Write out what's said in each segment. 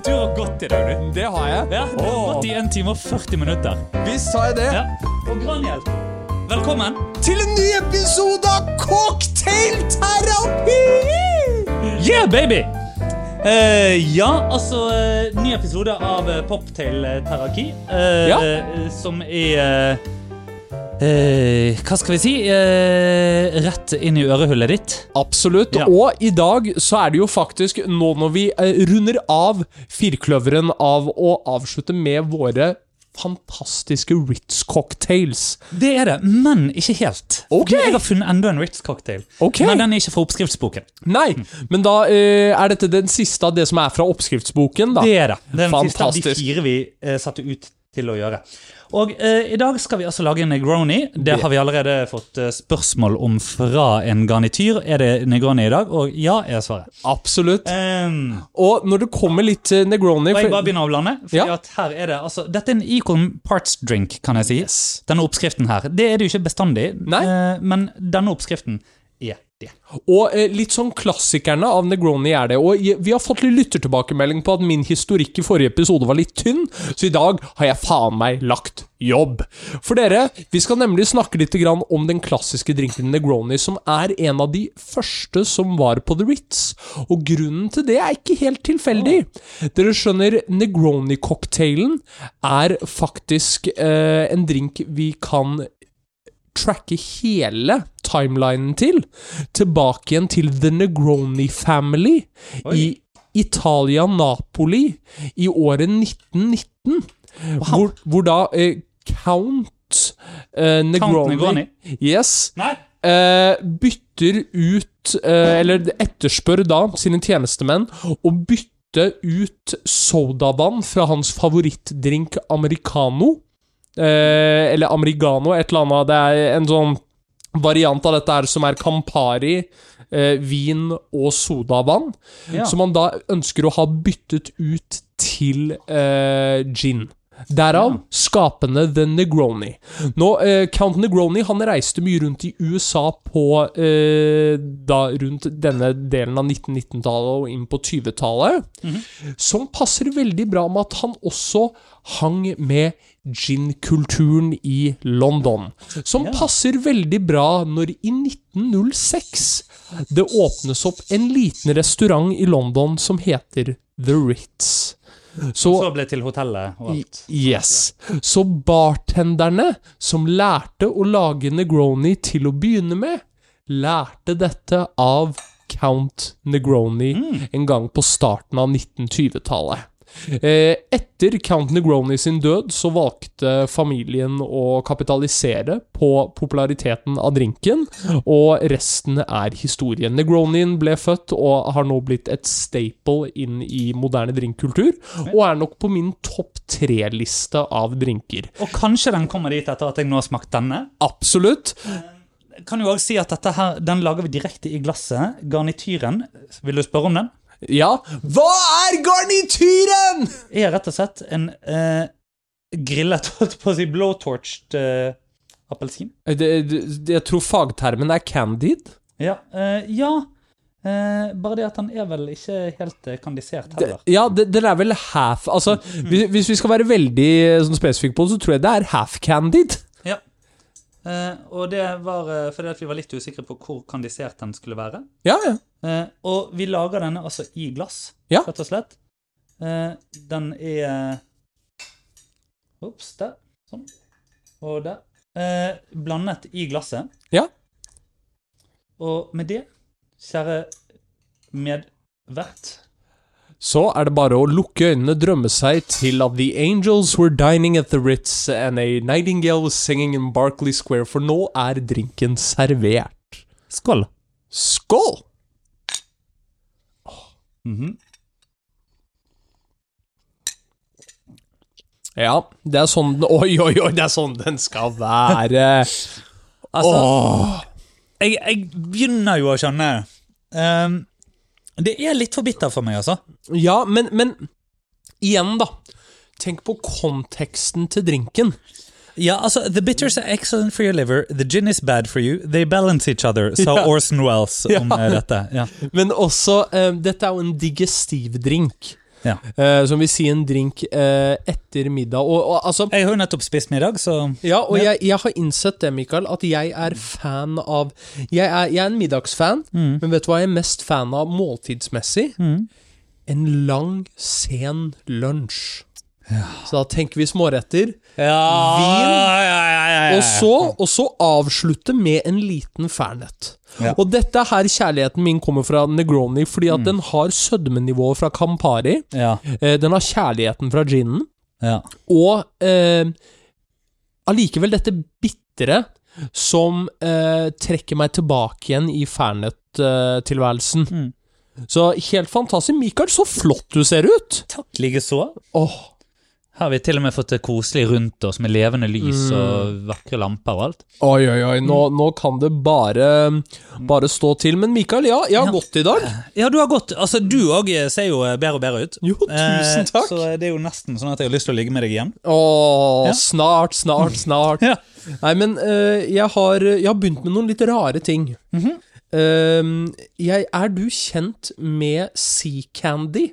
Du har gått I dag, du. Det har jeg. Ja, du har gått I 1 time og 40 minutter. Visst har jeg det. Ja. Og Graniel, velkommen. Til en ny episode av Cocktailterapi! Yeah, baby! Ny episode av Poptail-terapi. Som hva skal vi si? Rett inn I ørehullet ditt. Absolutt, Ja. og I dag så det jo faktisk nå når vi runder av firkløveren av å avslutte med våre fantastiske Ritz-cocktails. Det det, men ikke helt. Ok. Jeg har funnet enda en Ritz-cocktail. Ok. Men den ikke fra oppskriftsboken. Nei, men da dette den siste av det som fra oppskriftsboken da. Det det. Det den siste av de Fantastisk. 4 vi satte ut til å gjøre. Og I dag skal vi altså lage en Negroni. Det har vi allerede fått spørsmål om fra en garnityr. Det Negroni I dag? Og ja, svaret. Absolutt. Og når det kommer litt Negroni... Og jeg bare begynner å blande, fordi Ja. at her det, altså, dette en Econ Parts Drink, kan jeg si. Yes. Denne oppskriften her, det det jo ikke bestandig, Nei. Men denne oppskriften det. Og litt sånn klassikerne av Negroni det, og vi har fått litt lyttertilbakemelding på at min historikk I forrige episode var litt tynn, så I dag har jeg faen meg lagt jobb. For dere, vi skal nemlig snakke litt grann om den klassiske drinken Negroni, som en av de første som var på The Ritz, og grunnen til det ikke helt tilfeldig. Dere skjønner, Negroni-cocktailen faktisk en drink vi kan tracke hele timelinen tilbake igjen til The Negroni Family I Italia, Napoli I året 1919 hvor da Count Negroni yes, bytter ut eller etterspør da sine tjenestemenn og bytter ut sodavann fra hans favorittdrink Americano eller Americano, et eller annet. Det en sånn variant av dette her som Campari, vin og sodavann, som man da ønsker å ha byttet ut til gin. Derav skapende The Negroni. Nå, Count Negroni, han reiste mye rundt I USA på da rundt denne delen av 1919-tallet og inn på 20-tallet, som passer veldig bra med at han også hang med gin-kulturen I London, som passer veldig bra når I 1906 det åpnes opp en liten restaurant I London som heter The Ritz. Så ble til hotellet og alt. Yes. Så bartenderne som lærte å lage Negroni til å begynne med, lærte dette av Count Negroni en gang på starten av 1920-tallet. Etter Count Negroni sin død så valgte familien å kapitalisere på populariteten av drinken, og resten historien. Negronien ble født og har nå blitt et staple inn I moderne drinkkultur, og nok på min topp 3-liste av drinker. Og kanskje den kommer dit etter at jeg nå har smakt denne? Absolutt. Kan jo også si at dette her, den lager vi direkte I glasset. Garnityren, vil du spørre om den? Ja, hva garnityren? Rett og slett en grillet, på å si blowtorched appelsin. Jeg tror fagtermen candid. Ja, bare det at den vel ikke helt kandisert heller. Ja, den vel half, altså, hvis vi skal være veldig sånn spesifikk på det, så tror jeg det half candid. Ja, og det var fordi at vi var litt usikre på hvor kandisert den skulle være. Ja. Og vi lager denne altså I glass, rett og slett. Den Ups, der, sånn. Og der. Blandet I glasset. Ja. Og med det, kjære medvert, så det bare å lukke øynene, drømme seg til at the angels were dining at the Ritz and a nightingale was singing in Berkeley Square, for nå drinken servert. Skål! Skål! Ja, det sånn oi, det sånn den skal være. Altså, jeg begynner jo å skjønne det litt for bitter for meg, altså. Ja, men igjen da, tenk på konteksten til drinken. Ja, altså, the bitters excellent for your liver, the gin is bad for you, they balance each other, sa Orson Welles om dette. Ja. Men også, dette jo en digestiv drink. Ja. Som vil si en drink etter middag. Og altså, Jeg har jo nettopp spist middag, så ja, og jeg har innsett det, Mikael, at jeg er fan av Jeg er en middagsfan, men vet du hva jeg er mest fan av måltidsmessig? En lang, sen lunsj. Så da tenker vi småretter, vin, og så avslutte med en liten fernet. Og dette er her kjærligheten min kommer fra Negroni, fordi at den har sødmenivået fra Campari, den har kjærligheten fra ginen, og allikevel dette bittere som trekker meg tilbake igjen i fernet-tilværelsen. Så helt fantastisk. Mikael, så flott du ser ut! Takk, like så. Her har vi til og med fått det koselig rundt oss med levende lys og vakre lamper og alt. Oi, nå kan det bare stå til. Men Mikael, jeg har gått i dag. Ja, du har gått. Altså, du også ser jo bedre og bedre ut. Jo, tusen takk. Så det er jo nesten sånn at jeg har lyst til å ligge med deg igjen. Snart. Nei, men jeg har begynt med noen litt rare ting. Er du kjent med Sea Candy?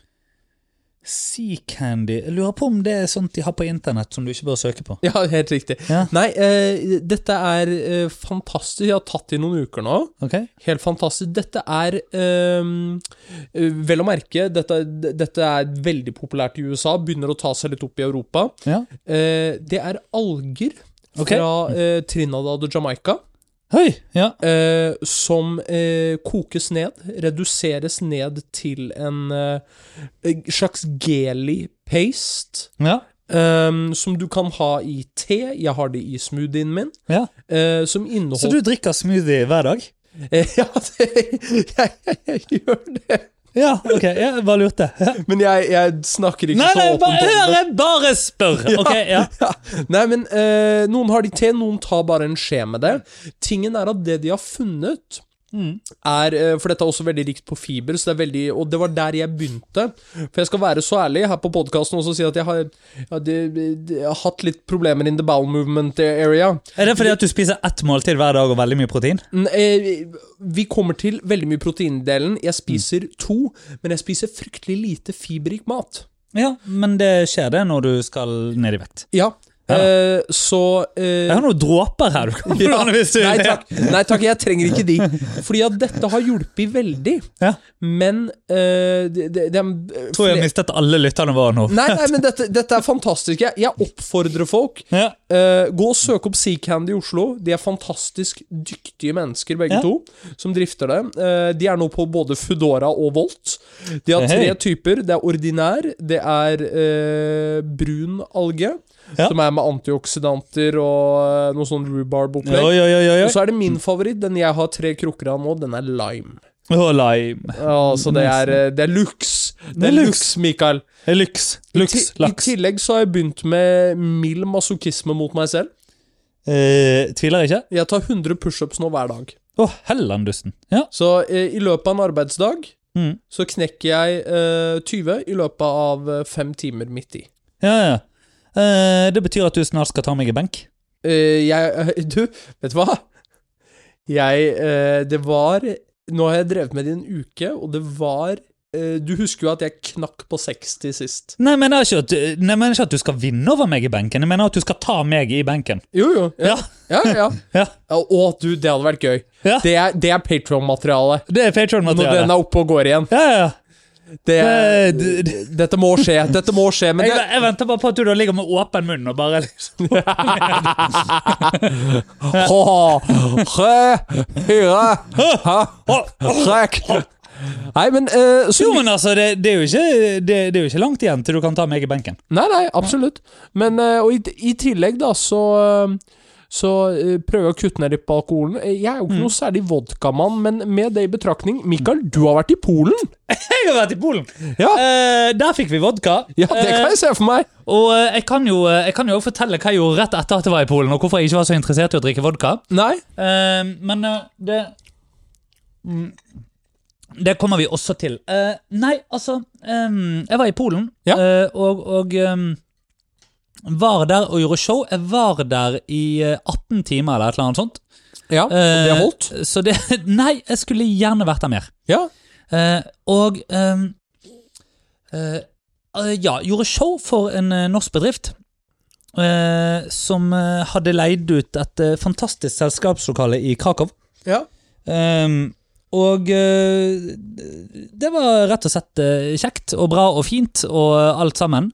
Sea Candy. Jeg lurer på om det er sånt de har på internett som du ikke bør søke på. Ja, helt riktig. Nei, dette er fantastisk. Jeg har tatt det i noen uker nå. Helt fantastisk. Dette er, vel å merke, dette er veldig populært i USA, begynner å ta seg litt opp i Europa. Det er alger fra Trinidad og Jamaica. Som kokes ned, reduseres ned til en slags geli paste, som du kan ha i te. Jeg har det i smoothien min, som inneholder... Så du drikker smoothie hver dag? Ja, jeg gjør det. Ja, ok, jeg bare lurte. Men jeg snakker ikke så åpent om det. Jeg bare spør. Nei, men noen har de te, noen tar bare en skje med det. Tingen er at det de har funnet er, for dette er også veldig rikt på fiber, så det er veldig, og det var der jeg begynte. For jeg skal være så ærlig her på podcasten også og si at jeg har hatt litt problemer in the bowel movement area. Er det fordi at du spiser ett måltid hver dag og veldig mye protein? Vi kommer til veldig mye proteindelen. Jeg spiser 2, men jeg spiser fryktelig lite fiberrik mat. Ja, men det skjer det når du skal ned i vekt. Ja. Jeg har noen dråper her du kan blande hvis du Nei takk, jeg trenger ikke de. Fordi at dette har hjulpet veldig. Men tror jeg mistet alle lytterne våre nå. Nei, men dette er fantastisk. Jeg oppfordrer folk. Gå og søk opp Sea Candy i Oslo. De er fantastisk dyktige mennesker begge to som drifter det. De er nå på både Foodora og Volt. De har 3 typer. Det er ordinær, det er brun alge, som er med antioksidanter og noe sånn rhubarb-opplegg. Og så er det min favoritt, den jeg har 3 krukker av nå, den er lime. Lime. Så det er lux. Det er lux, Mikael. Lux, laks. I tillegg så har jeg begynt med mild masochisme mot meg selv. Tviler ikke. Jeg tar 100 push-ups nå hver dag. Hellandusten. Så i løpet av en arbeidsdag så knekker jeg 20 i løpet av 5 timer midt i. Det betyr at du snart skal ta meg i benk. Du, vet du hva? Det var... Nå har jeg drevet med det i en uke, og det var... Du husker jo at jeg knakk på 60 sist. Nei, jeg mener ikke at du skal vinne over meg i benken. Jeg mener at du skal ta meg i benken. Jo. Ja. Å, du, det hadde vært gøy. Det er Patreon-materiale. Det er Patreon-materiale. Når den er oppe og går igjen. Dette må skje, men jeg venter bare på at du da ligger med åpen munn og bare liksom Nei, men jo, men altså, det er jo ikke langt igjen til du kan ta meg i benken. Nei, absolutt. Men og i tillegg da, så prøver jeg å kutte ned litt på alkoholen. Jeg er jo ikke noe særlig vodkamann, men med det i betraktning, Mikael, du har vært i Polen. Jeg har vært i Polen. Der fikk vi vodka. Ja, det kan jeg se for meg. Og jeg kan jo fortelle hva jeg gjorde rett etter at jeg var i Polen, og hvorfor jeg ikke var så interessert i å drikke vodka. Nei. Men det kommer vi også til. Nei, altså, jeg var i Polen, og var der og gjorde show. Jeg var der i 18 timer eller et eller annet sånt. Ja, og det holdt? Så nei, jeg skulle gjerne vært der mer. Ja. Gjorde show for en norsk bedrift som hadde leid ut et fantastisk selskapslokale i Krakow. Ja. Og det var rett og slett kjekt og bra og fint og alt sammen.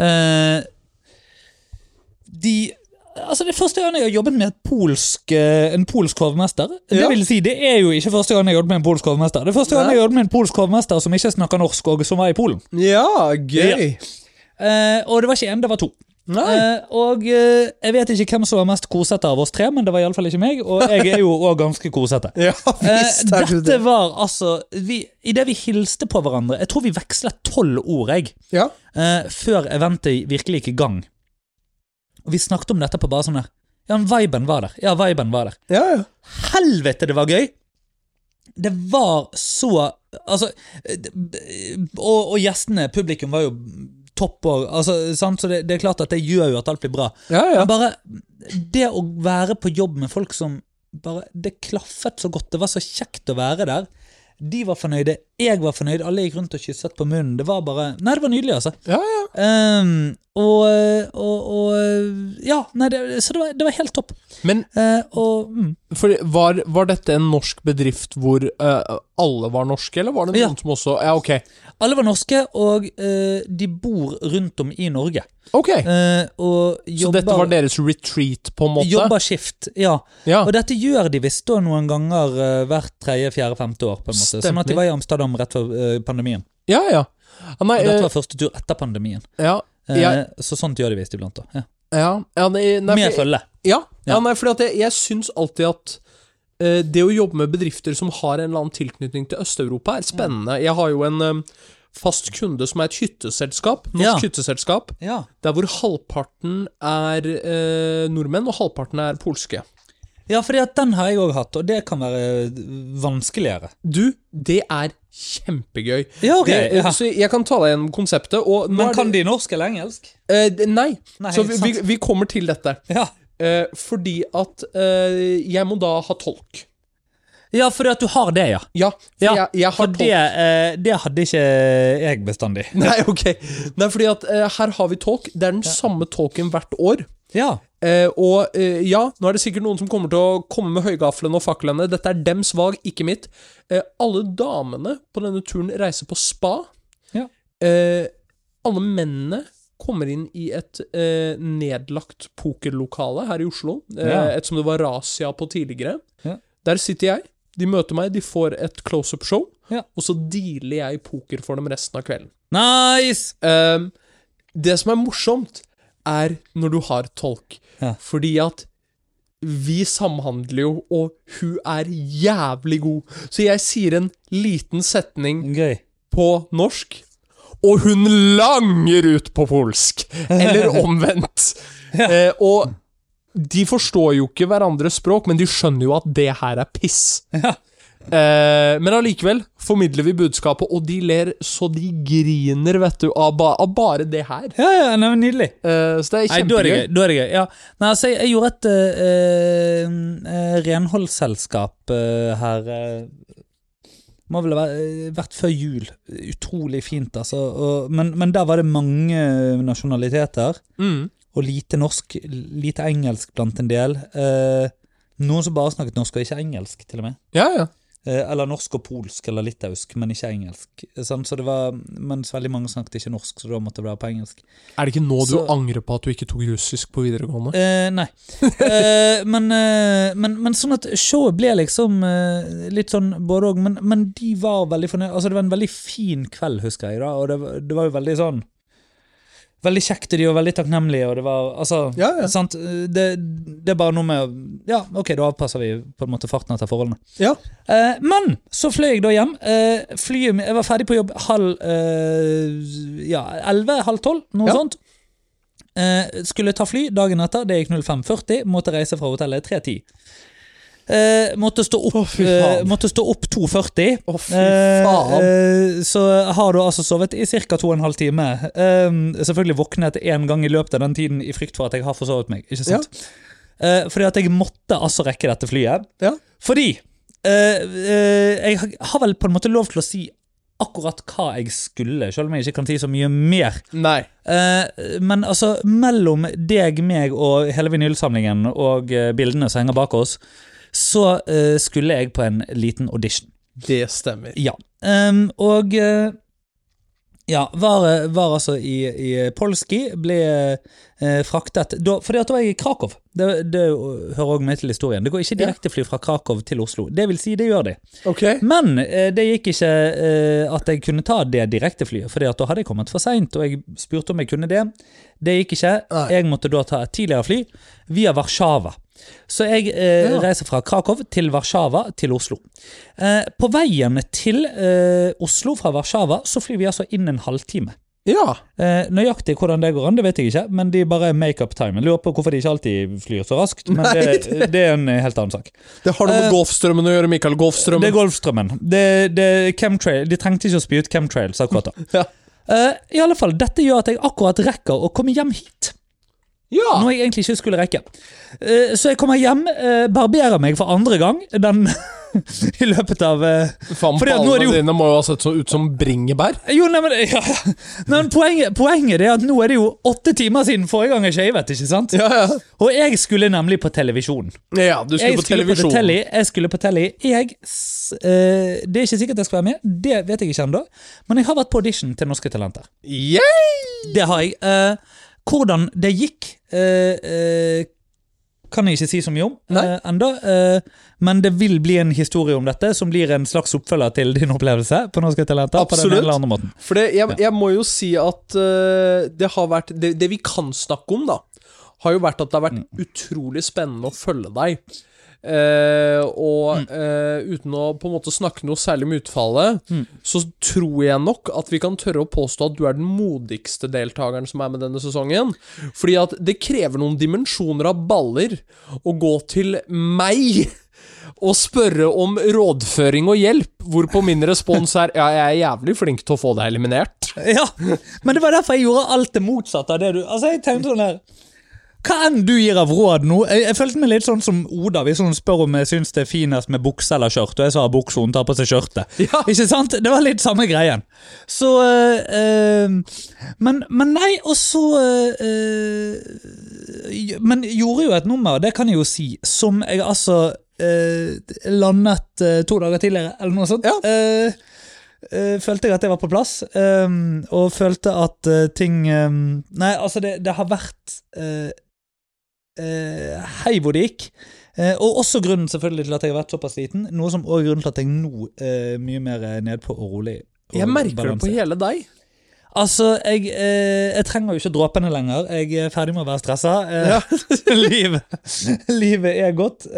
Det første gang jeg har jobbet med en polsk hovmester. Det vil si, det jo ikke første gang jeg har jobbet med en polsk hovmester. Det første gang jeg har jobbet med en polsk hovmester som ikke snakker norsk og som var i Polen. Ja, gøy. Og det var ikke en, det var to. Og jeg vet ikke hvem som var mest kosete av oss tre, men det var i alle fall ikke meg, og jeg jo også ganske kosete. Ja, visst dette var altså i det vi hilste på hverandre, jeg tror vi vekslet 12 ord før eventet virkelig gikk i gang. Og vi snakket om dette på bare sånn her. Viben var der. Ja. Helvete, det var gøy. Det var så altså, og gjestene, publikum var jo topp og, altså, sant? Så det klart at det gjør jo at alt blir bra. Ja. Men bare det å være på jobb med folk som bare, det klaffet så godt, det var så kjekt å være der. De var fornøyde, jeg var fornøyd, alle gikk rundt og kysset på munnen. Det var bare, nei, det var nydelig altså. Ja. Så det var helt topp. Men for var dette en norsk bedrift hvor alle var norske, eller var det noen som også, ja, ok. Alle var norske, og de bor rundt om i Norge. Ok, og så dette var deres retreat på en måte? Jobber skift, ja. Og dette gjør de visst da noen ganger hvert 3., 4., 5. år på en måte. Sånn at de var i Amsterdam rett før pandemien. Ja. Og dette var første tur etter pandemien. Så sånt gjør de visst iblant da. Med følge. Nei, fordi jeg synes alltid at det å jobbe med bedrifter som har en eller annen tilknytning til Øst-Europa spennende. Jeg har jo en fast kunde som et hytteselskap, norsk hytteselskap, der hvor halvparten nordmenn og halvparten polske. Ja, fordi at den har jeg også hatt, og det kan være vanskeligere. Du, det kjempegøy. Ja, ok. Så jeg kan ta deg gjennom konseptet. Men kan de norsk eller engelsk? Nei, så vi kommer til dette. Fordi at jeg må da ha tolk. Ja, fordi at du har det, Ja, jeg har tolk. Det hadde ikke jeg bestandig. Nei, ok. Nei, fordi at her har vi tolk. Det den samme tolken hvert år. Ja. Nå det sikkert noen som kommer til å komme med høygaflene og faklene. Dette dems valg, ikke mitt. Alle damene på denne turen reiser på spa. Alle mennene kommer inn i et nedlagt pokerlokale her i Oslo. Et som det var razzia på tidligere. Der sitter jeg, de møter meg, de får et close-up show, og så dealer jeg poker for dem resten av kvelden. Nice! Det som morsomt når du har tolk, fordi at vi samhandler jo, og hun jævlig god. Så jeg sier en liten setning på norsk, og hun langer ut på polsk, eller omvendt. Og de forstår jo ikke hverandres språk, men de skjønner jo at det her piss. Men allikevel formidler vi budskapet, og de ler så de griner, vet du, av bare det her. Ja, nei, nydelig. Så det kjempegøy. Da det gøy, ja. Nei, altså, jeg gjorde et renholdsselskap her, må vel ha vært før jul. Utrolig fint, altså. Men der var det mange nasjonaliteter, og lite norsk, lite engelsk blant en del. Noen som bare snakket norsk og ikke engelsk, til og med. Ja. Eller norsk og polsk, eller litausk, men ikke engelsk. Sånn, så det var, mens veldig mange snakket ikke norsk, så da måtte det være på engelsk. Det ikke nå du angrer på at du ikke tok russisk på videregående? Nei. Men sånn at showet ble liksom litt sånn både og, men de var veldig fornøyd. Altså det var en veldig fin kveld, husker jeg da, og det var jo veldig sånn veldig kjekt, de var veldig takknemlige, og det var, altså, sant, det bare noe med, ok, da avpasser vi på en måte farten etter forholdene. Men, så fløy jeg da hjem, jeg var ferdig på jobb 11:30, noe sånt. Skulle ta fly dagen etter, det gikk 05:40, måtte reise fra hotellet 3:10. Måtte stå opp 2:40. Fy faen. Så har du altså sovet i cirka 2,5 timer. Selvfølgelig våknet en gang i løpet av den tiden i frykt for at jeg har forsovet meg, ikke sant? Fordi at jeg måtte altså rekke dette flyet. Fordi jeg har vel på en måte lov til å si akkurat hva jeg skulle, selv om jeg ikke kan si så mye mer. Nei. Men altså, mellom deg, meg og hele vinylsamlingen og bildene som henger bak oss, så skulle jeg på en liten audition. Det stemmer. Ja, og ja, var altså i Polski, ble fraktet, fordi at da var jeg i Krakow, det hører også med til historien, det går ikke direkte fly fra Krakow til Oslo, det vil si, det gjør det. Okay. Men det gikk ikke at jeg kunne ta det direkte flyet, fordi at da hadde jeg kommet for sent, og jeg spurte om jeg kunne det. Det gikk ikke, jeg måtte da ta et tidligere fly via Warszawa. Så jeg reiser fra Krakow til Warszawa til Oslo. På veien til Oslo fra Warszawa så flyr vi altså inn en halvtime. Ja. Nøyaktig hvordan det går an, det vet jeg ikke, men de bare make-up time. Jeg lurer på hvorfor de ikke alltid flyr så raskt, men det en helt annen sak. Det har noe med Golfstrømmen å gjøre, Mikael, Golfstrømmen. Det Golfstrømmen. Det chemtrail, de trengte ikke å spy ut chemtrails akkurat da. I alle fall, dette gjør at jeg akkurat rekker å komme hjem hit. Ja. Noe jeg egentlig ikke skulle rekke. Så jeg kommer hjem, barberer meg for andre gang, i løpet av Faen, ballene dine må jo ha sett ut som bringebær. Jo, nei, men poenget er at nå er det jo 8 timer siden forrige gang jeg shavet, ikke sant? Ja. Og jeg skulle nemlig på televisjon. Ja, du skulle på televisjon. Jeg skulle på telly. Det er ikke sikkert jeg skal være med, det vet jeg ikke enda, men jeg har vært på audition til Norske Talenter. Yay! Det har jeg. Hvordan det gikk, kan jeg ikke si så mye om enda, men det vil bli en historie om dette, som blir en slags oppfølger til din opplevelse på Norske Talenter. Absolutt. På den eller andre måten. For jeg må jo si at det har vært, det vi kan snakke om da, har jo vært at det har vært utrolig spennende å følge deg. Uten å på en måte snakke noe særlig med utfallet, så tror jeg nok at vi kan tørre å påstå at du er den modigste deltakeren som er med denne sesongen, fordi at det krever noen dimensjoner av baller å gå til meg og spørre om rådføring og hjelp, hvorpå min respons er jeg er jævlig flink til å få deg eliminert. Ja, men det var derfor jeg gjorde alt det motsatte av det du, altså jeg tenkte sånn her, hva enn du gir av råd nå? Jeg følte meg litt sånn som Oda, hvis hun spør om jeg synes det er finest med bukse eller skjørt, og jeg sa bukse, hun tar på seg skjørtet. Ja. Ikke sant? Det var litt samme greien. Så, men nei, og så, men gjorde jo et nummer, det kan jeg jo si, som jeg altså landet 2 dager tidligere, eller noe sånt. Ja. Følte jeg at det var på plass, og følte at ting nei, altså det har vært hei hvor det gikk, og også grunnen selvfølgelig til at jeg har vært såpass liten, noe som også er grunnen til at jeg nå mye mer nedpå og rolig og jeg merker det på hele deg. Altså, jeg trenger jo ikke dråpene lenger. Jeg er ferdig med å være stresset. Livet er godt.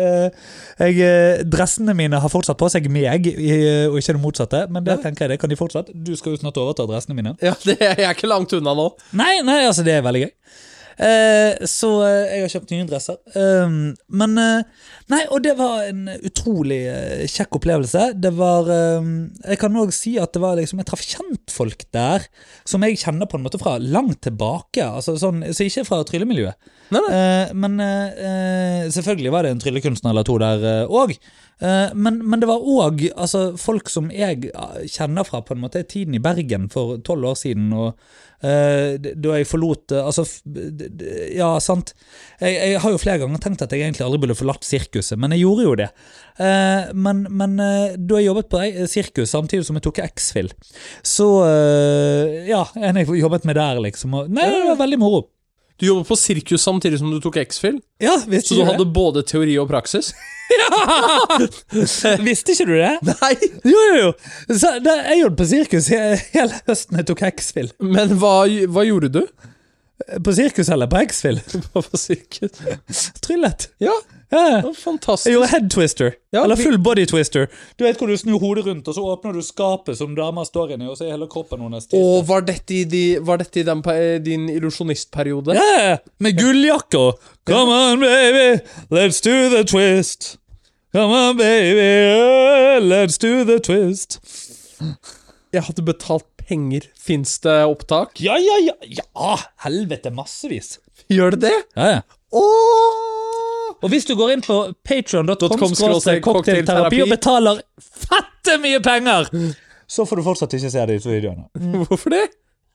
Dressene mine har fortsatt på seg meg, og ikke det motsatte. Men det tenker jeg, det kan de fortsatt. Du skal jo snart overta dressene mine. Ja, jeg er ikke langt unna nå. Nei, altså det er veldig gøy. Så jeg har kjøpt nye dresser. Men nei, og det var en utrolig kjekk opplevelse. Det var jeg kan også si at det var liksom, jeg traff kjentfolk der som jeg kjenner på en måte fra langt tilbake, altså sånn, så ikke fra tryllemiljøet. Men selvfølgelig var det en tryllekunstner eller 2 der også. Men det var også altså, folk som jeg kjenner fra på en måte tiden i Bergen for 12 år siden, og da jeg forlot altså, ja, sant, jeg har jo flere ganger tenkt at jeg egentlig aldri burde forlatt sirkuset, men jeg gjorde jo det. Men da jeg jobbet på sirkus samtidig som jeg tok X-Fill, så ja, jeg jobbet med der liksom, og, nei, det var veldig moro. Du jobbet på sirkus samtidig som du tok X-Fill? Ja, så du hadde både teori og praksis? Ja! Visste ikke du det? Nei. Jo. Så, jeg jobbet på sirkus hele høsten jeg tok X-Fill. Men hva gjorde du? På sirkus eller på X-Fill? På sirkus. Tryllet. Ja. Fantastisk. Jeg gjorde head twister, eller full body twister. Du vet hvor du snur hodet rundt, og så åpner du skapet som damer står inne, og så er hele kroppen hennes stivt. Og var dette i din illusionistperiode? Ja, med gulljakke. Come on baby, let's do the twist. Come on baby, let's do the twist. Jeg hadde betalt penger. Finns det opptak? Ja, helvete, massevis. Gjør det det? Ja. Og hvis du går inn på patreon.com/cocktailterapi og betaler fette mye penger, så får du fortsatt ikke se de videoene. Hvorfor det?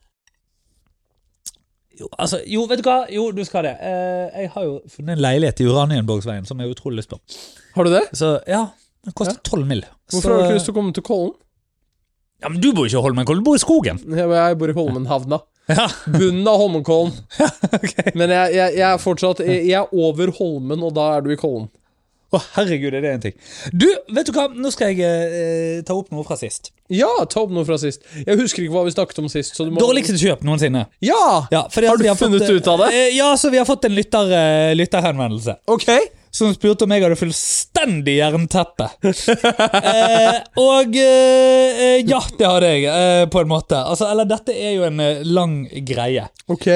Jo, vet du hva? Jo, du skal det. Jeg har jo funnet en leilighet i Uranienborgsveien som jeg er utrolig lyst på. Har du det? Så ja, det koster 12 mil. Hvorfor har du ikke lyst til å komme til Kollen? Ja, men du bor ikke i Holmenkollen, du bor i skogen. Jeg bor i Holmenhavna. Ja. Bunnen av Holmenkollen. Okay. Men jeg er fortsatt Jeg er over Holmen, og da er du i Kollen. Herregud, er det en ting. Du, vet du hva? Nå skal jeg ta opp noe fra sist. Ja, ta opp noe fra sist. Jeg husker ikke hva vi snakket om sist, så du må... Dårligste kjøp noensinne. Ja! Har du funnet ut av det? Ja, så vi har fått en lytterhenvendelse. Ok. Som spurte om jeg hadde fullstendig jernteppe. Ja, det hadde jeg, på en måte. Altså, eller dette er jo en lang greie. Ok.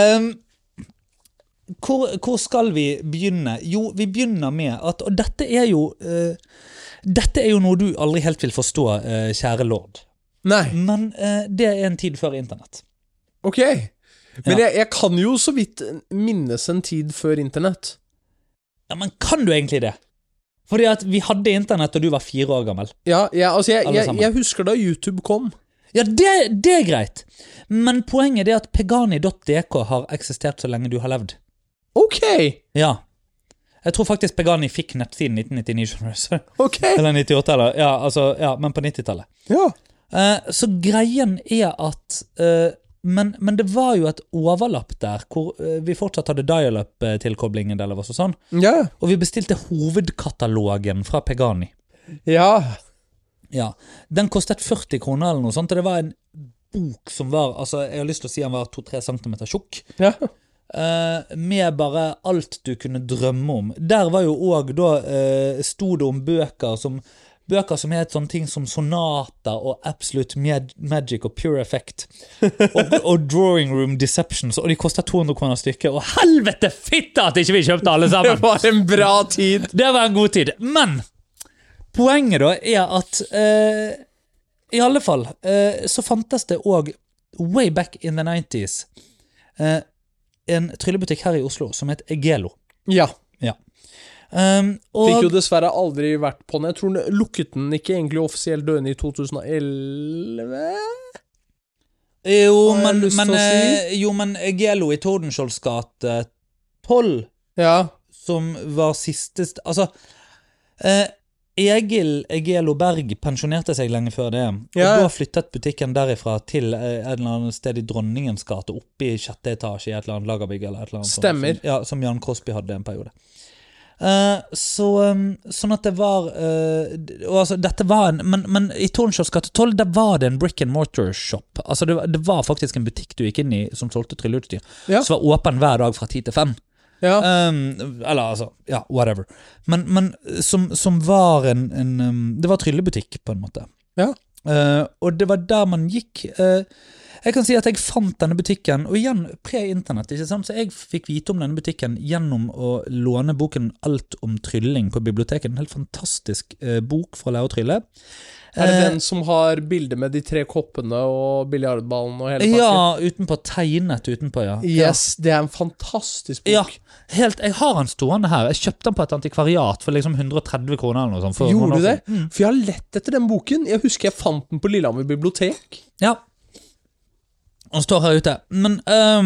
Hvor skal vi begynne? Jo, vi begynner med at, og dette er jo noe du aldri helt vil forstå, kjære lord. Nei. Men det er en tid før internett. Ok. Men jeg kan jo så vidt minnes en tid før internett. Ja, men kan du egentlig det? Fordi at vi hadde internett og du var 4 år gammel. Ja, altså jeg husker da YouTube kom. Ja, det er greit. Men poenget er at Pegani.dk har eksistert så lenge du har levd. Ok. Ja. Jeg tror faktisk Pegani fikk nettsiden 1999. Ok. Eller 98, eller, ja, altså, ja, men på 90-tallet. Ja. Så greien er at... Men det var jo et overlapp der, hvor vi fortsatt hadde dial-up-tilkoblingen, eller hva sånn. Ja. Og vi bestilte hovedkatalogen fra Pegani. Ja. Ja. Den kostet 40 kroner eller noe sånt, og det var en bok som var, altså, jeg har lyst til å si han var 2-3 centimeter tjukk. Ja. Med bare alt du kunne drømme om. Der var jo også da, stod det om bøker som het sånne ting som Sonata og Absolute Magic og Pure Effect og Drawing Room Deceptions, og de kostet 200 kroner stykket, og helvete fitte at ikke vi kjøpte alle sammen. Det var en bra tid. Det var en god tid. Men poenget da er at i alle fall så fantes det også way back in the 90s en tryllebutikk her i Oslo som het Egelo. Ja. Og fikk jo dessverre aldri vært på den. Jeg tror den lukket den ikke egentlig offisielt døende i 2011. Jo, men Egelo i Tordenskiolds gate 12, ja, som var siste... Altså, Egelo Berg pensjonerte seg lenge før det, og da flyttet butikken derifra til et eller annet sted i Dronningens gate, oppe i 6. etasje i et eller annet lagerbygg eller et eller annet. Stemmer. Som Jan Crosby hadde en periode. Sånn at det var og altså, dette var men i Tordenskiolds gate 12, der var det en brick and mortar shop. Altså det var faktisk en butikk du gikk inn i som solgte trylleutstyr, som var åpen hver dag fra 10 til 5. Ja. Eller altså, ja, whatever. Men som var det var tryllebutikk på en måte. Ja. Og det var der man gikk. Jeg kan si at jeg fant denne butikken, og igjen pre-internett, ikke sant? Så jeg fikk vite om denne butikken gjennom å låne boken Alt om trylling på biblioteket. En helt fantastisk bok for å lære å trylle. Er det den som har bilder med de 3 koppene og billiardballen og hele pakken? Ja, utenpå, tegnet utenpå, ja. Yes, det er en fantastisk bok. Ja, helt, jeg har den stående her. Jeg kjøpte den på et antikvariat for liksom 130 kroner eller noe sånt. Gjorde du det? For jeg har lett etter den boken. Jeg husker jeg fant den på Lillehammer bibliotek. Ja. Han står her ute. Men,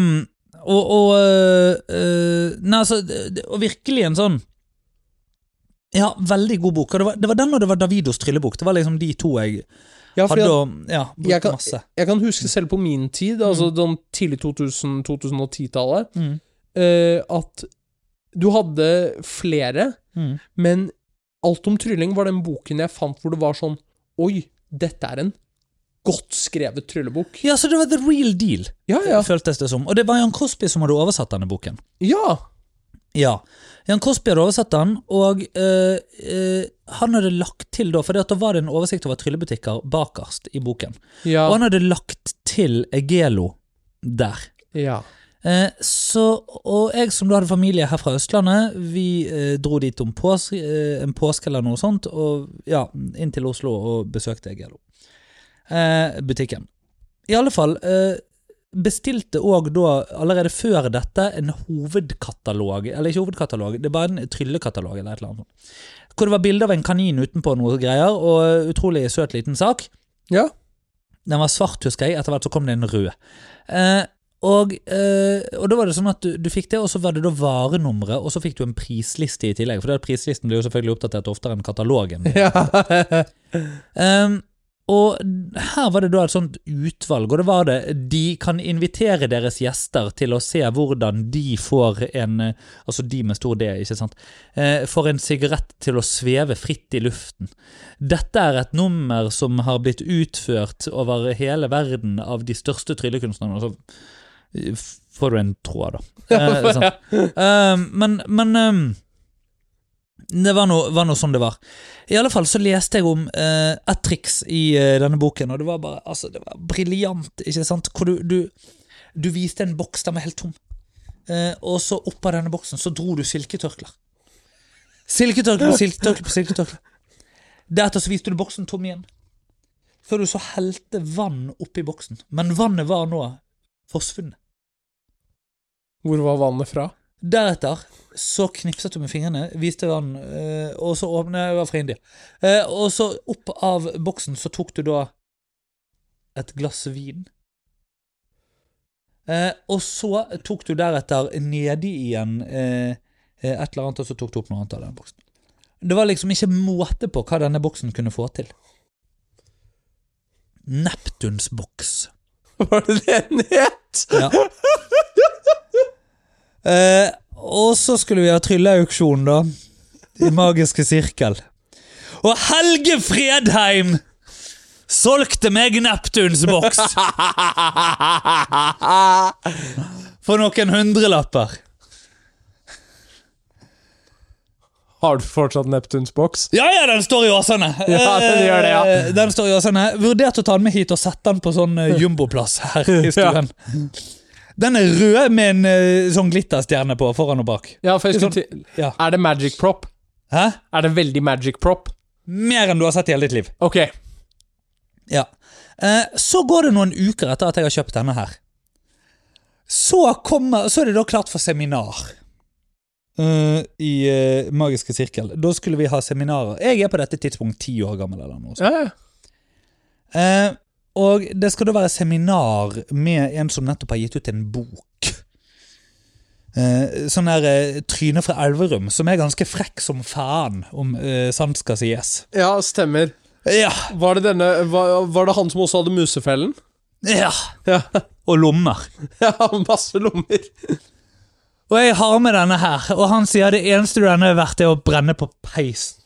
nei, altså, og virkelig en sånn, ja, veldig god bok. Og det var den og det var Davidos tryllebok. Det var liksom de 2 jeg hadde, brukt masse. Jeg kan huske selv på min tid, altså den tidlig 2010-tallet, at du hadde flere, men Alt om trylling var den boken jeg fant hvor det var sånn, oi, dette er en godt skrevet tryllebok. Ja, så det var the real deal, føltes det som. Og det var Jan Crosby som hadde oversatt denne boken. Ja. Ja, Jan Crosby hadde oversatt den, og han hadde lagt til da, for da var det en oversikt over tryllebutikker bakerst i boken. Ja. Og han hadde lagt til Egelo der. Ja. Og jeg som da hadde familie her fra Østlandet, vi dro dit om en påske eller noe sånt, og ja, inn til Oslo og besøkte Egelo. Butikken. I alle fall bestilte også da allerede før dette en hovedkatalog, eller ikke hovedkatalog, det var en tryllekatalog eller et eller annet sånt, hvor det var bilder av en kanin utenpå noe greier, og utrolig søt liten sak. Ja. Den var svart, husker jeg. Etter hvert så kom det en rød. Og da var det sånn at du fikk det, og så var det da varenummeret, og så fikk du en prisliste i tillegg, for prislisten ble jo selvfølgelig oppdatert oftere enn katalogen. Og her var det da et sånt utvalg, og det var det, de kan invitere deres gjester til å se hvordan de får altså de med stor D, ikke sant, får en sigarett til å sveve fritt i luften. Dette et nummer som har blitt utført over hele verden av de største tryllekunstnerne, altså får du en tråd da. Men det var noe sånn det var. I alle fall så leste jeg om et triks i denne boken, og det var bare, altså det var brilliant, ikke sant? Hvor du viste en boks der med helt tom, og så opp av denne boksen så dro du silketørkler. Silketørkler. Deretter så viste du boksen tom igjen, før du så helte vann opp i boksen, men vannet var nå forsvunnet. Hvor var vannet fra? Deretter så knipset du med fingrene, viste vann, og så åpnet det var fra India. Og så opp av boksen så tok du da et glass vin. Og så tok du deretter nedi igjen et eller annet, og så tok du opp noe annet av den boksen. Det var liksom ikke måte på hva denne boksen kunne få til. Neptuns boks. Var det den het? Ja. Og så skulle vi ha trylleauksjon da, i Magiske Sirkel. Og Helge Fredheim solgte meg Neptuns boks for noen hundrelapper. Har du fortsatt Neptuns boks? Ja, den står i Åsane. Ja, den gjør det, ja. Den står i Åsane. Vurdert å ta den med hit og sette den på sånn jumboplass her i stuen. Den rød med en sånn glitterstjerne på, foran og bak. Ja, for jeg skulle ja. Det magic prop? Hæ? Det veldig magic prop? Mer enn du har sett i hele ditt liv. Ok. Ja. Så går det noen uker etter at jeg har kjøpt denne her. Så er det da klart for seminar i Magiske Sirkel. Da skulle vi ha seminarer. Jeg på dette tidspunkt 10 år gammel eller noe sånt. Ja. Og det skal da være seminar med en som nettopp har gitt ut en bok. Sånn der Tryne fra Elverum, som ganske frekk som faen, om sant skal sies. Ja, stemmer. Ja. Var det han som også hadde musefellen? Ja. Og lommer. Ja, masse lommer. Og jeg har med denne her, og han sier det eneste du denne er verdt å brenne på peisen.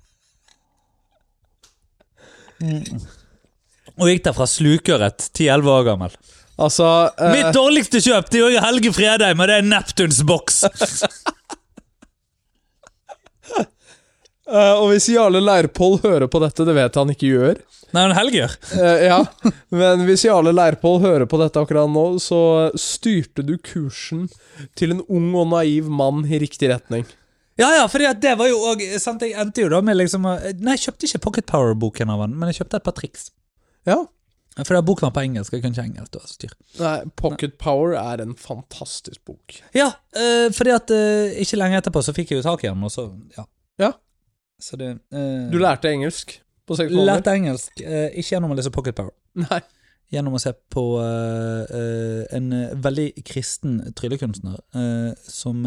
Og gikk der fra slukøret 10-11 år gammel. Altså mitt dårligste kjøp, det er Helge Fredheim, og det er Neptuns boks. Og hvis Jarle Leirpål hører på dette, det vet han ikke gjør. Nei, men Helge gjør. Ja, men hvis Jarle Leirpål hører på dette akkurat nå, så styrte du kursen til en ung og naiv mann i riktig retning. Ja, fordi at det var jo også, sant, jeg endte jo da med liksom, nei, jeg kjøpte ikke Pocket Power-boken av han, men jeg kjøpte et par triks. Ja. For det boken var på engelsk, jeg kunne ikke engelsk, det var så styr. Nei, Pocket Power en fantastisk bok. Ja, fordi at ikke lenge etterpå så fikk jeg jo tak i den, og så, ja. Ja. Så det, du lærte engelsk på 6 måneder? Lærte engelsk, ikke gjennom å lese Pocket Power. Nei. Gjennom å se på en veldig kristen tryllekunstner, som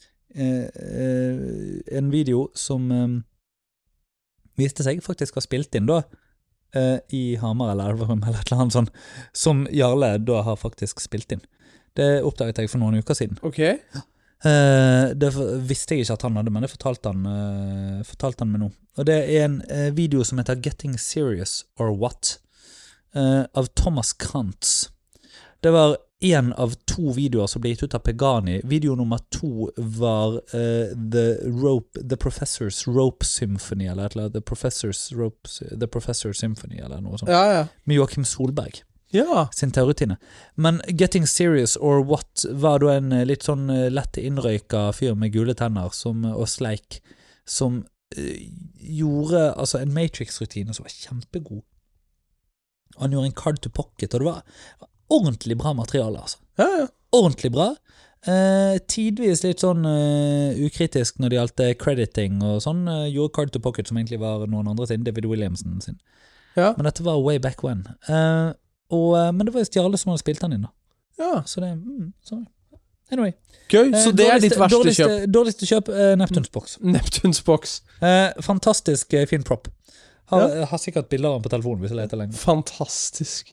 en video som viste seg faktisk har spilt inn da, i Hamar eller Elverum eller et eller annet sånn, som Jarle da har faktisk spilt inn. Det oppdaget jeg for noen uker siden. Ok. Det visste jeg ikke at han hadde, men det fortalte han med noe. Og det en video som heter Getting Serious or What, av Thomas Krantz. Det var en av 2 videoer som ble gitt ut av Pegani. Video nummer 2 var The Professor's Rope Symphony, eller et eller annet, The Professor's Symphony, eller noe sånt. Ja. Med Joachim Solberg. Ja. Sin teorutine. Men Getting Serious or What var da en litt sånn lett innrøyka fyr med gule tenner og sleik, som gjorde altså en Matrix-rutine som var kjempegod. Han gjorde en card to pocket, og det var ordentlig bra materiale, altså. Ja. Ordentlig bra. Tidvis litt sånn ukritisk når det gjaldt crediting og sånn. Gjorde card to pocket som egentlig var noen andre sin, David Williamson sin. Ja. Men dette var way back when. Men det var jo Stjarle som hadde spilt den inn da. Ja. Så det, sorry. Anyway. Gøy, så det er ditt verste kjøp. Dårligste kjøp, Neptunes boks. Neptunes boks. Fantastisk fin prop. Har sikkert bilder av den på telefonen hvis jeg leter lenge. Fantastisk.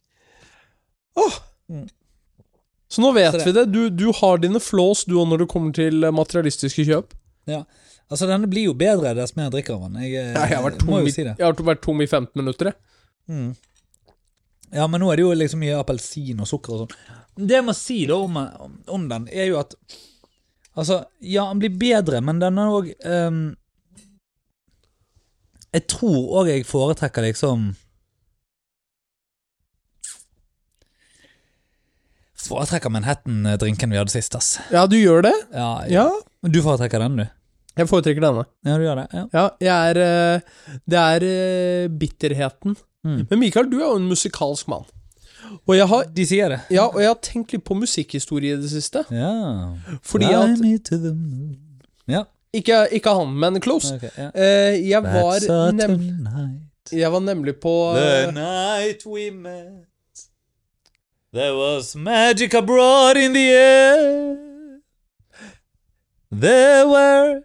Så nå vet vi det. Du har dine flås du når det kommer til materialistiske kjøp. Ja. Altså, denne blir jo bedre dess mer jeg drikker av den. Jeg har vært tom i 15 minutter. Ja, men nå er det jo liksom mye appelsin og sukker og sånn. Det jeg må si da om den, er jo at altså, ja, den blir bedre, men den er også jeg tror også jeg foretrekker liksom Manhattan-drinken vi hadde sist, ass. Ja, du gjør det? Ja. Du foretrekker den, du? Jeg foretrekker denne. Ja, du gjør det, det er bitterheten. Men Mikael, du er jo en musikalsk mann. Og de sier det. Ja, og jeg har tenkt litt på musikkhistorie i det siste. Ja. Fordi Fly me to the moon. Ja. Ikke han, men close. Okay, ja. Jeg var nemlig på The night we met There was magic abroad in the air There were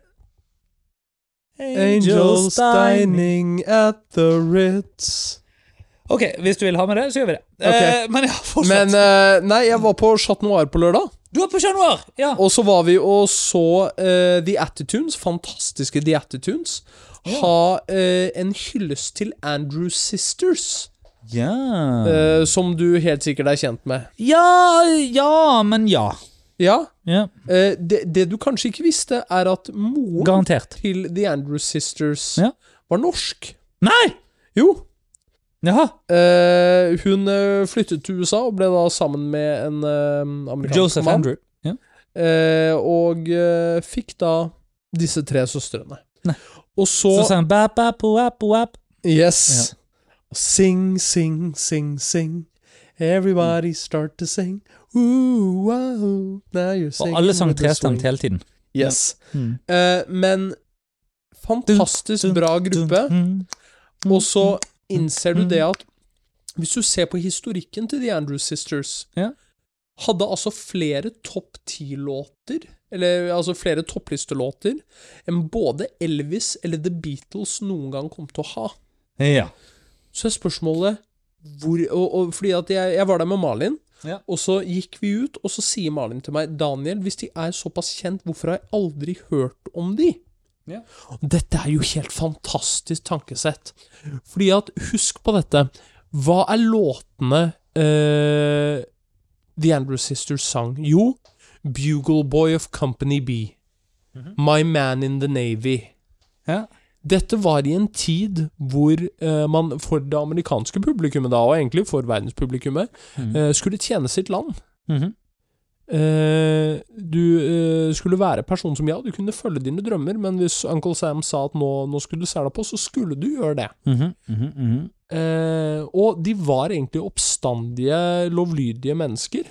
angels dining at the Ritz. Ok, hvis du vil ha med det, så gjør vi det. Men jeg har fortsatt nei, jeg var på Chat Noir på lørdag. Du var på Chat Noir, ja. Og så var vi og så The Attitudes, fantastiske The Attitudes, ha en hyllest til Andrew Sisters. Ja. Som du helt sikkert er kjent med. Ja, men ja. Ja. Det du kanskje ikke visste, er at moren Garantert. til The Andrew Sisters var norsk. Nei! Jo. Jaha. Hun flyttet til USA og ble da sammen med en amerikansk Joseph mann. Andrew. Ja. Og fikk da disse 3 søstrene. Nei. Og så sang bap, bap, bap, bap. Yes. Ja. Sing, sing, sing, sing. Everybody start to sing. Ooh, wow. Now you're singing. Og alle sang trestemt hele tiden. Yes. Men fantastisk bra gruppe. Og så innser du det at hvis du ser på historikken til The Andrew Sisters, hadde altså flere topp 10-låter, eller altså flere topplistelåter, enn både Elvis eller The Beatles noen gang kom til å ha. Ja. Så er spørsmålet fordi at jeg var der med Malin, og så gikk vi ut, og så sier Malin til meg, Daniel, hvis de er såpass kjent, hvorfor har jeg aldri hørt om de? Ja. Dette er jo helt fantastisk tankesett. Fordi at, husk på dette, hva er låtene The Andrew Sisters sang? Jo, Bugle Boy of Company B, My Man in the Navy. Ja. Dette var i en tid hvor man for det amerikanske publikummet da, og egentlig for verdenspublikummet, skulle tjene sitt land. Du skulle være person som du kunne følge dine drømmer, men hvis Uncle Sam sa at nå skulle du sæla på, så skulle du gjøre det. Og de var egentlig oppstandige, lovlydige mennesker.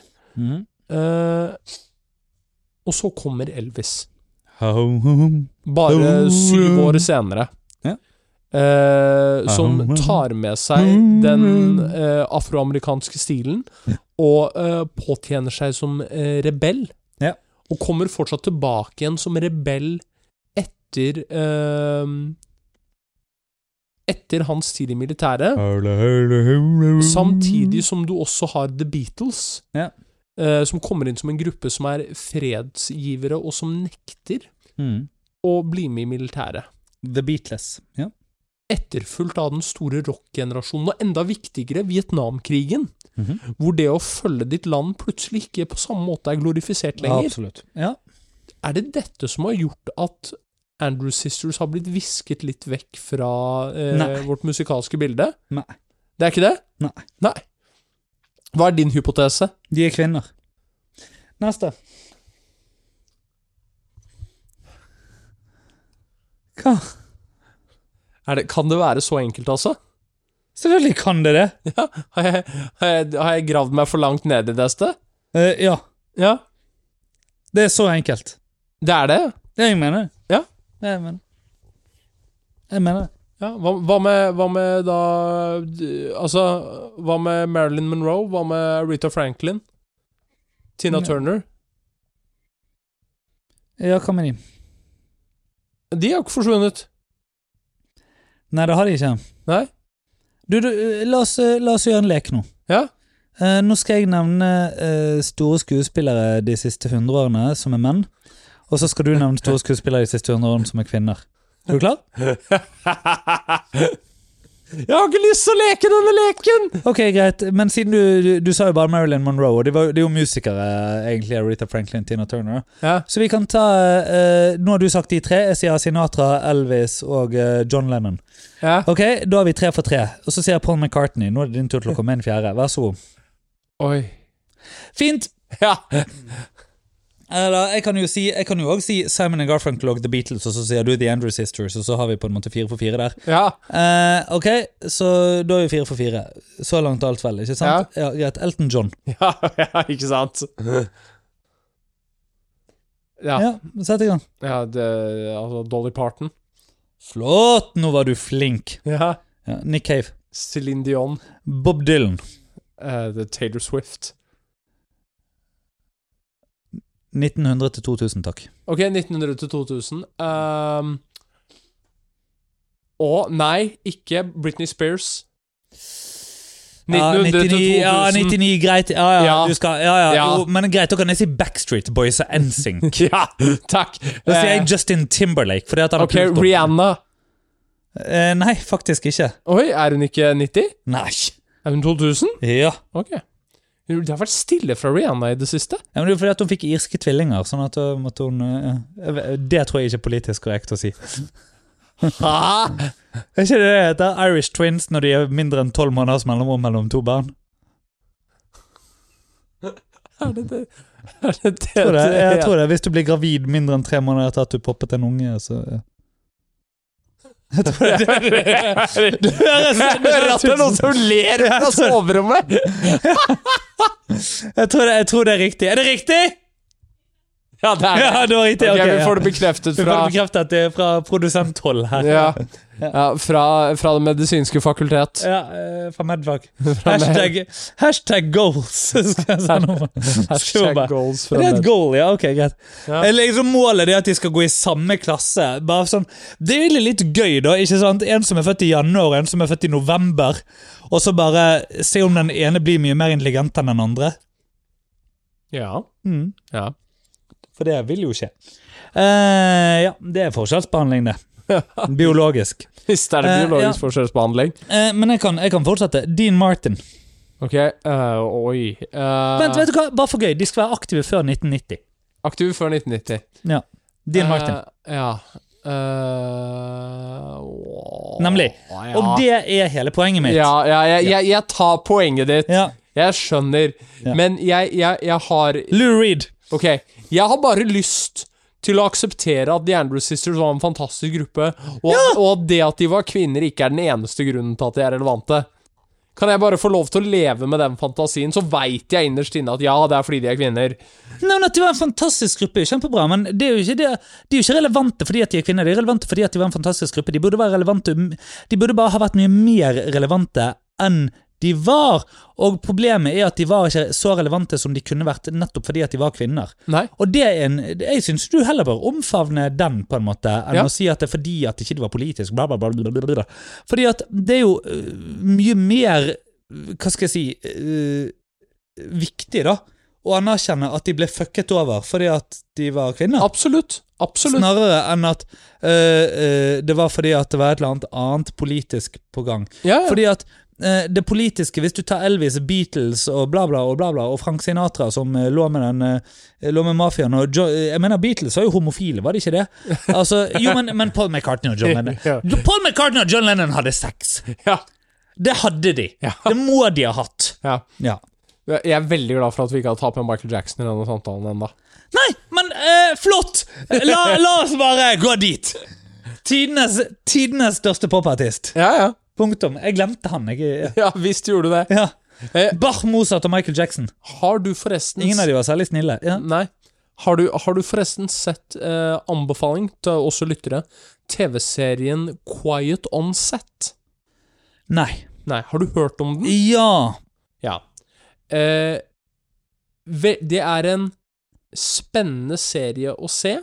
Og så kommer Elvis. Bare 7 år senere. Som tar med seg den afroamerikanske stilen og påtjener seg som rebell. Og kommer fortsatt tilbake igjen som rebell etter hans tid i militæret. Samtidig som du også har The Beatles. Som kommer inn som en gruppe som er fredsgivere og som nekter å bli med i militæret. The Beatles, ja. Etterfulgt av den store rockgenerasjonen, og enda viktigere, Vietnamkrigen, hvor det å følge ditt land plutselig ikke på samme måte er glorifisert lenger. Absolutt, ja. Er det dette som har gjort at Andrew Sisters har blitt visket litt vekk fra vårt musikalske bilde? Nei. Det er ikke det? Nei. Hva er din hypotese? De er kvinner. Neste. Hva? Kan det være så enkelt, altså? Selvfølgelig kan det det. Ja, har jeg gravd meg for langt ned i det sted? Ja. Ja. Det er så enkelt. Det er det? Det jeg mener. Ja. Jeg mener det. Ja, hva med da altså, hva med Marilyn Monroe? Hva med Rita Franklin? Tina Turner? Ja, hva med de? De har ikke forsvunnet. Nei, det har de ikke. Nei? Du, la oss gjøre en lek nå. Ja? Nå skal jeg nevne store skuespillere de siste 100 årene som er menn, og så skal du nevne store skuespillere de siste 100 årene som er kvinner. Er du klar? Jeg har ikke lyst til å leke denne leken! Ok, greit, men siden du sa jo bare Marilyn Monroe, og det er jo musikere egentlig, Rita Franklin, Tina Turner. Ja. Så vi kan ta, nå har du sagt de 3, jeg sier Sinatra, Elvis og John Lennon. Ja. Ok, da har vi 3 for 3, og så sier Paul McCartney, nå er det din tur til å komme inn 4, vær så god. Oi. Fint! Ja. Eller, jeg kan jo også si Simon & Garfunkel og The Beatles, og så sier du The Andrews Sisters, og så har vi på en måte 4 for 4 der. Ja. Ok, så da er vi 4 for 4. Så langt alt vel, ikke sant? Ja, greit. Elton John. Ja, ikke sant? Ja. Ja, sett i gang. Ja, altså Dolly Parton. Flott, nå var du flink. Ja. Nick Cave. Celine Dion. Bob Dylan. Taylor Swift. 1900 til 2000, takk. Ok, 1900 til 2000. Nei, ikke Britney Spears. 1900 til 2000. Ja, 99, greit. Ja. Du skal, ja. Ja. Men greit, da kan jeg si Backstreet Boys og NSYNC. Ja, takk. Da sier jeg Justin Timberlake, fordi at han har Ok, pult opp. Rihanna. Nei, faktisk ikke. Oi, er hun ikke 90? Nei. Er hun 2000? Ja. Ok. Det har vært stille fra Rihanna i det siste. Ja, men det er jo fordi at hun fikk irske tvillinger, sånn at måtte hun... Det tror jeg ikke er politisk korrekt å si. Ha? Er ikke det heter Irish Twins når de er mindre enn 12 måneders mellom 2 barn? Er det det? Jeg tror det. Hvis du blir gravid mindre enn 3 måneder etter at du poppet en unge, så... Ja. Jeg tror det hører at det er noen som ler fra soverommet. Jeg tror det er riktig. Er det riktig? Ja, det er det. Ja, det var riktig. Ok, Ok, vi får det bekreftet Vi får det bekreftet fra produsenthold her. Ja, fra det medisinske fakultet. Ja, fra Medfag. Hashtag goals. Skal jeg si noe? Hashtag goals fra Det er et Med. goal, ja, ok, greit. Ja. Liksom målet er at de skal gå i samme klasse. Bare sånn, det er litt gøy da, ikke sant? En som er født i januar, og en som er født i november. Og så bare se om den ene blir mye mer intelligent enn den andre. Ja. Ja. For det vil jo skje. Ja, det er forskjellsbehandling det. Biologisk. Hvis det er det biologisk forskjellsbehandling. Men jeg kan fortsette. Dean Martin. Ok, oi. Vent, vet du hva? Bare for gøy. De skal være aktive før 1990. Aktiv før 1990. Ja. Dean Martin. Ja. Nemlig. Ja. Og det er hele poenget mitt. Jeg tar poenget ditt. Ja. Jeg skjønner. Ja. Men jeg har... Lou Reed. Ok, jeg har bare lyst til å akseptere at The Andrews Sisters var en fantastisk gruppe, og det at de var kvinner ikke er den eneste grunnen til at de er relevante. Kan jeg bare få lov til å leve med den fantasien, så vet jeg innerst inne at ja, det er fordi de er kvinner. Nei, men at de var en fantastisk gruppe, kjempebra, men det er jo ikke, de er jo ikke relevante fordi at de er kvinner, de er relevante fordi at de var en fantastisk gruppe. De burde være relevante, de burde bare ha vært mye mer relevante enn de var, og problemet er at de var ikke så relevante som de kunne vært nettopp fordi at de var kvinner. Nei. Og det er jeg synes du heller bør omfavne den på en måte, enn å si at det er fordi at ikke det var politisk, bla bla bla bla bla bla. Fordi at det er jo mye mer, hva skal jeg si, viktig da, å anerkjenne at de ble fucket over fordi at de var kvinner. Absolutt. Snarere enn at det var fordi at det var et eller annet politisk på gang. Ja. Fordi at det politiske, hvis du tar Elvis, Beatles og bla bla og bla bla, og Frank Sinatra som lå med mafiaen, og jeg mener Beatles var jo homofile, var det ikke det? Altså, jo, men Paul McCartney og John Lennon Paul McCartney og John Lennon hadde sex. Ja. Det hadde de. Ja. Det må de ha hatt. Ja. Ja. Jeg er veldig glad for at vi ikke har tatt med Michael Jackson i denne samtalen enda. Nei, men flott! La oss bare gå dit. Tidenes største popartist. Ja, ja. Punktum. Jeg glemte han. Ja, visst gjorde du det. Ja. Bach, Mozart og Michael Jackson. Har du forresten... Ingen av de var særlig snille. Ja. Nei. Har du forresten sett anbefaling til også lyttere TV-serien Quiet on Set. Nei. Nei, har du hørt om den? Ja. Ja. Det er en spennende serie å se.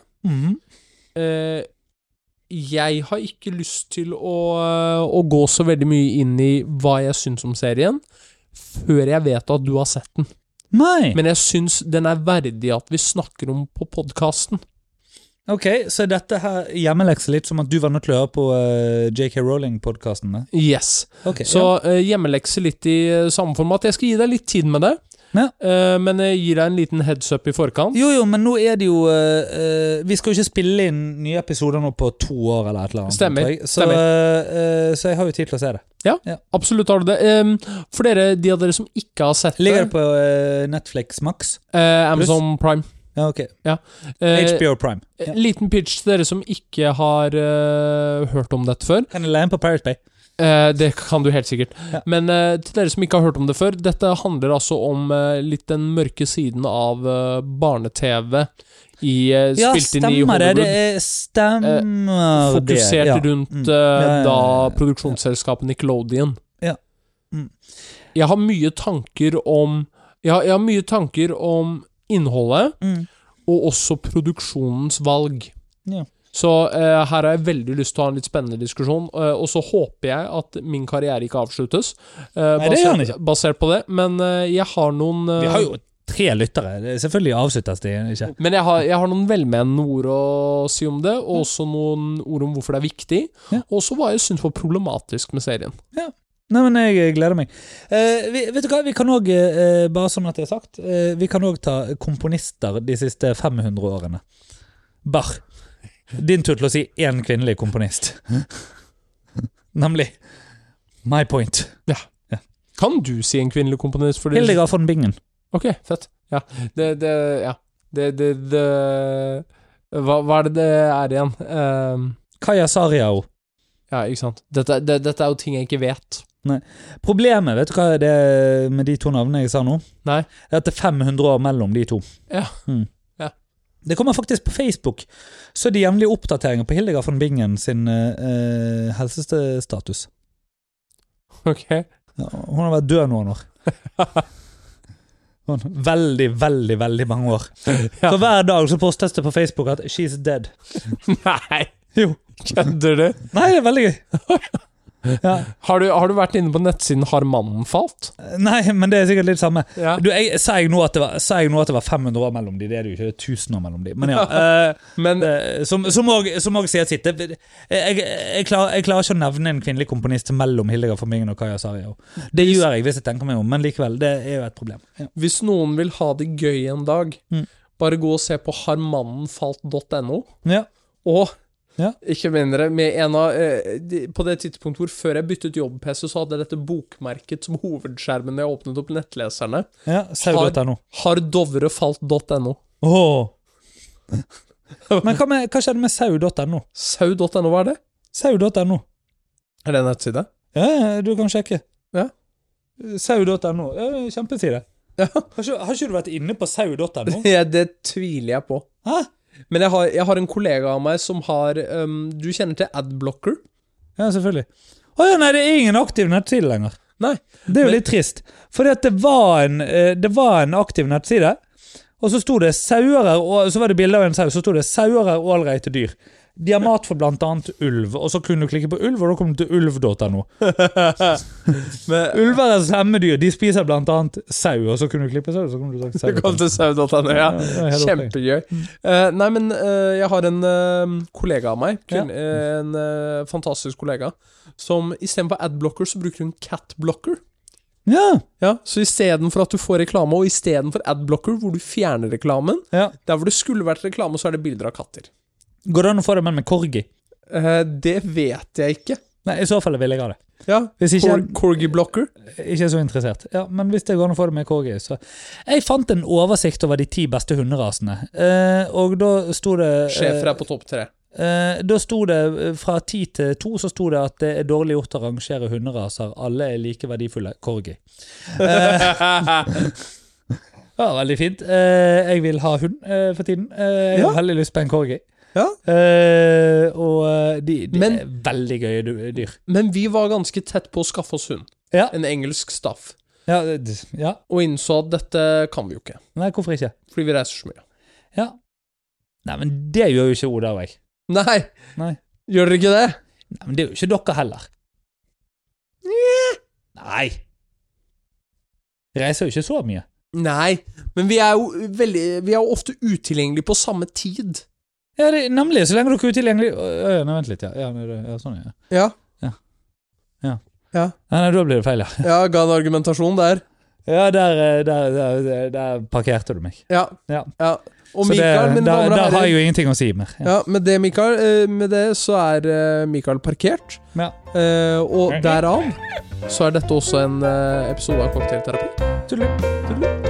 Jeg har ikke lyst til å gå så veldig mye inn i hva jeg synes om serien, før jeg vet at du har sett den. Nei. Men jeg synes den er verdig at vi snakker om på podcasten. Ok, så dette her hjemmelekser litt som at du var nødt til å høre på J.K. Rowling-podcastene? Yes. Okay, så hjemmelekser litt i samme format. Jeg skal gi deg litt tid med det. Ja. Men jeg gir deg en liten heads up i forkant. Jo, men nå er det jo vi skal jo ikke spille inn nye episoder nå på 2 år eller et eller annet. Stemmer. Så jeg har jo tid til å se det. Ja, absolutt har du det. For de av dere som ikke har sett det, ligger det på Netflix Max? Amazon Prime. Ja, ok. Ja. HBO Prime. Ja. Liten pitch til dere som ikke har hørt om dette før. Kan jeg leie den på Pirate Bay? Det kan du helt sikkert. Ja. Men til dere som ikke har hørt om det før, dette handler altså om litt den mørke siden av barne-TV spilt inn i Hollywood. Det stemmer fokusert rundt da produksjonsselskapet Nickelodeon. Ja. Jeg har mye tanker om Jeg har mye tanker om innholdet og også produksjonens valg. Ja. Så her har jeg veldig lyst til å ha en litt spennende diskusjon, og så håper jeg at min karriere ikke avsluttes basert på det, men jeg har noen Vi har jo 3 lyttere, selvfølgelig avsluttes det ikke. Men jeg har noen velmenende ord å si om det, og også noen ord om hvorfor det er viktig, og også hva jeg synes var problematisk med serien. Ja. Nei, men jeg gleder meg. Vet du hva, vi kan også, bare sånn at jeg har sagt, vi kan også ta komponister de siste 500 årene. Bach. Din tur til å si en kvinnelig komponist. Nemlig My Point. Ja. Kan du si en kvinnelig komponist? Hildegard von Bingen. Ok, fett. Ja. Hva det er igjen? Kaja Sariao. Ja, ikke sant. Dette er jo ting jeg ikke vet. Nei. Problemet, vet du hva det er med de 2 navnene jeg sa nå? Nei. Det er at det er 500 år mellom de 2. Ja. Det kommer faktisk på Facebook, så de jevnlige oppdateringer på Hildegard von Bingen sin helsestatus. Ok. Ja, hun har vært død noen år. Veldig, veldig, veldig mange år. Så hver dag så postes det på Facebook at she's dead. Nei. Jo. Kødder du? Nei, det er veldig gøy. Ja. Har du vært inne på nettsiden Har mannen falt? Nei, men det er sikkert litt samme. Ja. Sa jeg nå at det var 500 år mellom de? Det er det jo ikke, det er 1000 år mellom de. Men ja, som også sier sitt. Jeg klarer ikke å nevne en kvinnelig komponist mellom Hildegard von Bingen og Kaja Sariao. Det gjør jeg hvis jeg tenker meg om, men likevel, det er jo et problem. Ja. Hvis noen vil ha det gøy en dag, bare gå og se på harmannenfalt.no. Ja. Og ikke mindre, med en av på det tidspunkt hvor før jeg byttet jobb-PC, så hadde dette bokmerket som hovedskjermen da jeg åpnet opp nettleserne. Ja, sau.no. Hardovrefalt.no. Men hva skjedde med sau.no? Sau.no, hva er det? Sau.no. Er det en nettside? Ja, du kan sjekke. Ja. Sau.no, kjempeside. Ja. Har ikke du vært inne på sau.no? Det tviler jeg på. Hæ? Men jeg har en kollega av meg som har du kjenner til Adblocker? Ja, selvfølgelig. Nei, det er ingen aktiv nettside lenger. Nei. Det er jo litt trist. Fordi at det var en aktiv nettside, og så stod det sauer, og så var det bilder av en sau, så stod det sauer er ålreite dyr. De har mat for blant annet ulv, og så kunne du klikke på ulv, og da kom du til ulv.no. Ulver er slemme dyr, de spiser blant annet sau, og så kunne du klikke på sau, så kom du til sau. Det kom til sau.no, ja. Kjempegøy. Nei, men jeg har en kollega av meg, en fantastisk kollega, som i stedet for adblocker, så bruker hun catblocker. Ja, så i stedet for at du får reklame, og i stedet for adblocker, hvor du fjerner reklamen, der hvor det skulle vært reklame, så er det bilder av katter. Går det an å få det med corgi? Det vet jeg ikke. Nei, i så fall vil jeg ha det. Ja, ikke, corgi-blokker. Ikke så interessert. Ja, men hvis det går an å få det med corgi, så... Jeg fant en oversikt over de 10 beste hunderasene, og da stod det... Sjefer er på topp 3. Da stod det, fra 10 til 2, så stod det at det er dårlig gjort å rangere hunderaser. Alle er like verdifulle. Corgi. Ja, veldig fint. Jeg vil ha hund for tiden. Jeg har veldig lyst på en corgi. Ja. Og de Men- er veldig gøye dyr. Men vi var ganske tett på å skaffe oss hund. Ja. En engelsk staff. Ja, ja. Og innså at dette kan vi jo ikke. Nei, hvorfor ikke? Fordi vi reiser så mye. Ja. Nei, men det gjør jo ikke Oda og jeg. Nei! Nei. Gjør dere ikke det? Nei, men det er jo ikke dere heller. Nei. Vi reiser jo ikke så mye. Nei, men vi er jo ofte utilgjengelige på samme tid. Ja, nemlig, så lenge dere er utilgjengelig. Nei, vent litt, ja. Ja, sånn, ja. Ja. Nei, da blir det feil, ja. Ja, ga en argumentasjon der. Ja, der parkerte du meg. Ja. Og Så Mikael, mine damer og der har herrer. jeg jo ingenting å si mer. Ja, med det, Mikael, med det så er Mikael parkert. Ja. Og derav så er dette også en episode av Cocktailterapi. Tudelu.